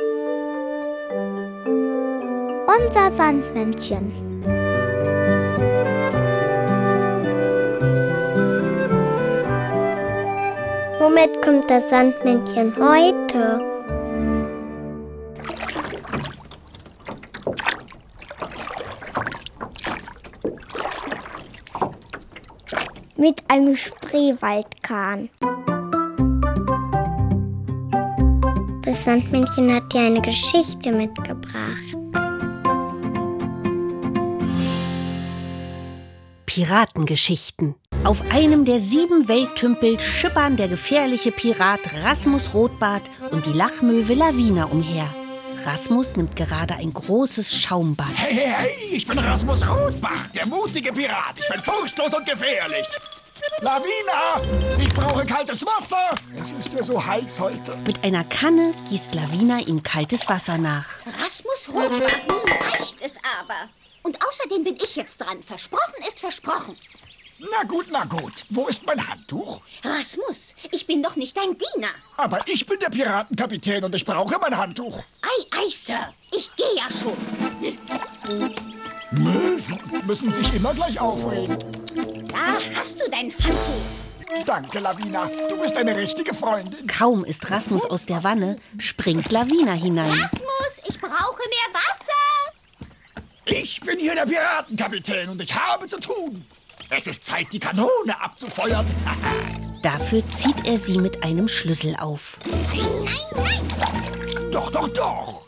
Unser Sandmännchen. Womit kommt das Sandmännchen heute? Mit einem Spreewaldkahn. Das Sandmännchen hat dir eine Geschichte mitgebracht. Piratengeschichten. Auf einem der 7 Welttümpel schippern der gefährliche Pirat Rasmus Rotbart und die Lachmöwe Lavina umher. Rasmus nimmt gerade ein großes Schaumbad. Hey, hey, hey, ich bin Rasmus Rotbart, der mutige Pirat. Ich bin furchtlos und gefährlich. Lavina, ich brauche kaltes Wasser. Es ist ja so heiß heute. Mit einer Kanne gießt Lavina ihm kaltes Wasser nach. Rasmus Rotbart, nun reicht es aber. Und außerdem bin ich jetzt dran. Versprochen ist versprochen. Na gut, na gut. Wo ist mein Handtuch? Rasmus, ich bin doch nicht dein Diener. Aber ich bin der Piratenkapitän und ich brauche mein Handtuch. Ei, Sir, ich gehe ja schon. Möwen müssen sich immer gleich aufregen. Da hast du dein Handtuch. Danke, Lavina. Du bist eine richtige Freundin. Kaum ist Rasmus aus der Wanne, springt Lavina hinein. Rasmus, ich brauche mehr Wasser. Ich bin hier der Piratenkapitän und ich habe zu tun. Es ist Zeit, die Kanone abzufeuern. Dafür zieht er sie mit einem Schlüssel auf. Nein. Doch, doch, doch.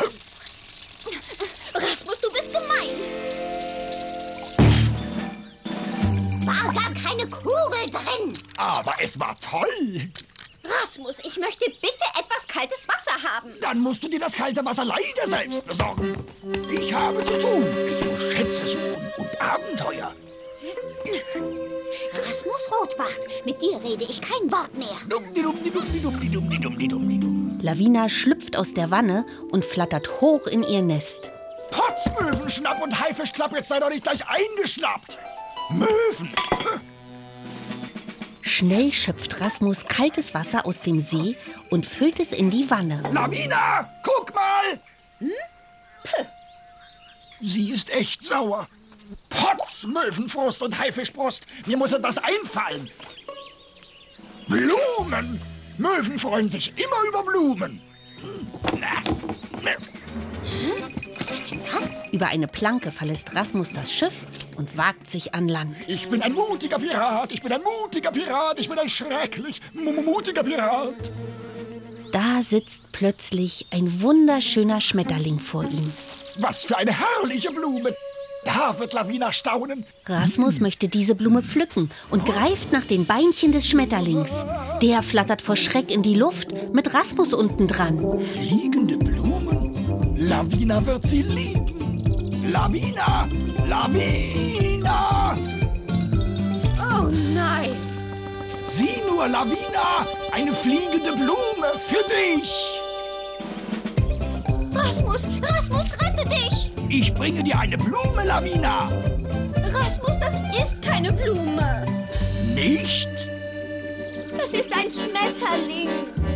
Rasmus, du bist gemein. War gar keine Kugel drin. Aber es war toll. Rasmus, ich möchte bitte etwas kaltes Wasser haben. Dann musst du dir das kalte Wasser leider selbst besorgen. Ich habe zu tun. Ich muss Schätze suchen und Abenteuer. Rasmus Rotbart, mit dir rede ich kein Wort mehr. Lavina schlüpft aus der Wanne und flattert hoch in ihr Nest. Potzmöwenschnapp und Haifischklapp, jetzt sei doch nicht gleich eingeschnappt. Möwen! Schnell schöpft Rasmus kaltes Wasser aus dem See und füllt es in die Wanne. Lavina, guck mal! Sie ist echt sauer. Potz, Möwenfrust und Haifischbrust, mir muss etwas einfallen. Blumen! Möwen freuen sich immer über Blumen. Was war denn das? Über eine Planke verlässt Rasmus das Schiff und wagt sich an Land. Ich bin ein mutiger Pirat, ich bin ein mutiger Pirat, ich bin ein schrecklich mutiger Pirat. Da sitzt plötzlich ein wunderschöner Schmetterling vor ihm. Was für eine herrliche Blume! Da wird Lavina staunen. Rasmus möchte diese Blume pflücken und greift nach den Beinchen des Schmetterlings. Der flattert vor Schreck in die Luft mit Rasmus unten dran. Fliegende Blumen? Lavina wird sie lieben. Lavina! Lavina! Oh nein! Sieh nur, Lavina! Eine fliegende Blume für dich! Rasmus, rette dich! Ich bringe dir eine Blume, Lavina! Rasmus, das ist keine Blume. Nicht? Es ist ein Schmetterling.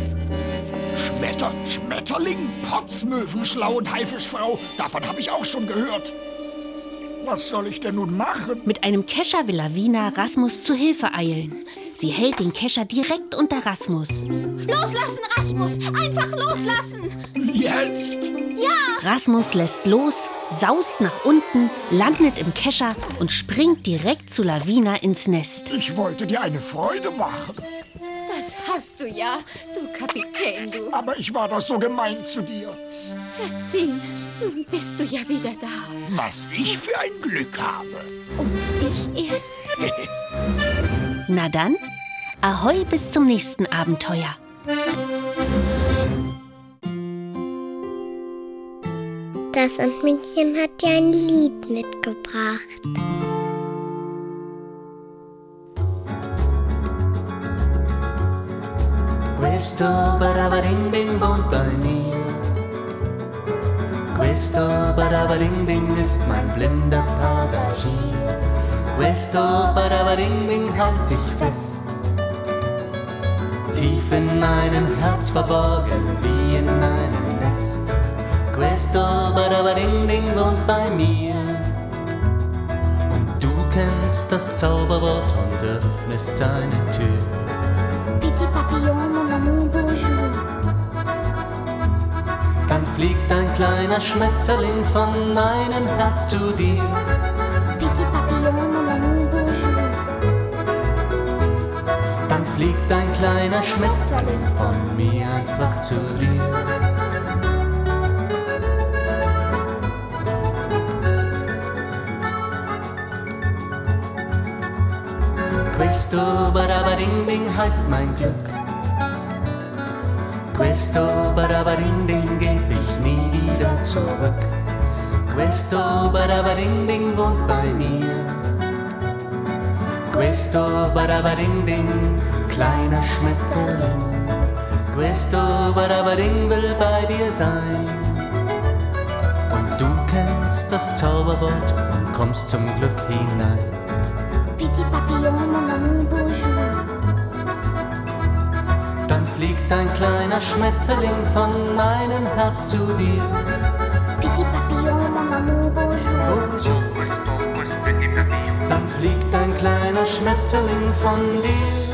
Schmetterling? Potzmöwenschlau und Haifischfrau, davon habe ich auch schon gehört. Was soll ich denn nun machen? Mit einem Kescher will Lavina Rasmus zu Hilfe eilen. Sie hält den Kescher direkt unter Rasmus. Loslassen, Rasmus! Einfach loslassen! Jetzt? Ja! Rasmus lässt los, saust nach unten, landet im Kescher und springt direkt zu Lavina ins Nest. Ich wollte dir eine Freude machen. Das hast du ja, du Kapitän, du. Aber ich war doch so gemein zu dir. Verziehen, nun bist du ja wieder da. Was ich für ein Glück habe. Und ich erst. Na dann, ahoi bis zum nächsten Abenteuer. Das Sandmännchen hat dir ein Lied mitgebracht. Questo Badabading-Ding wohnt bei mir. Questo Badabading-Ding ist mein blinder Passagier. Questo Badabading-Ding halt dich fest. Tief in meinem Herz verborgen wie in einem Nest. Questo Badabading-Ding wohnt bei mir. Und du kennst das Zauberwort und öffnest seine Tür. Petit papillon, mon amour, bonjour. Dann fliegt ein kleiner Schmetterling von meinem Herz zu dir. Petit papillon, mon amour, bonjour. Dann fliegt ein kleiner Schmetterling von mir einfach zu dir. Questo Badabading-Ding heißt mein Glück. Questo Badabading-Ding geb ich nie wieder zurück. Questo Badabading-Ding wohnt bei mir. Questo Badabading-Ding, kleiner Schmetterling. Questo Badabading will bei dir sein. Und du kennst das Zauberwort und kommst zum Glück hinein. Petit papillon, mon amour, bonjour. Dann fliegt ein kleiner Schmetterling von meinem Herz zu dir. Petit papillon, mon amour, bonjour. Dann fliegt ein kleiner Schmetterling von dir.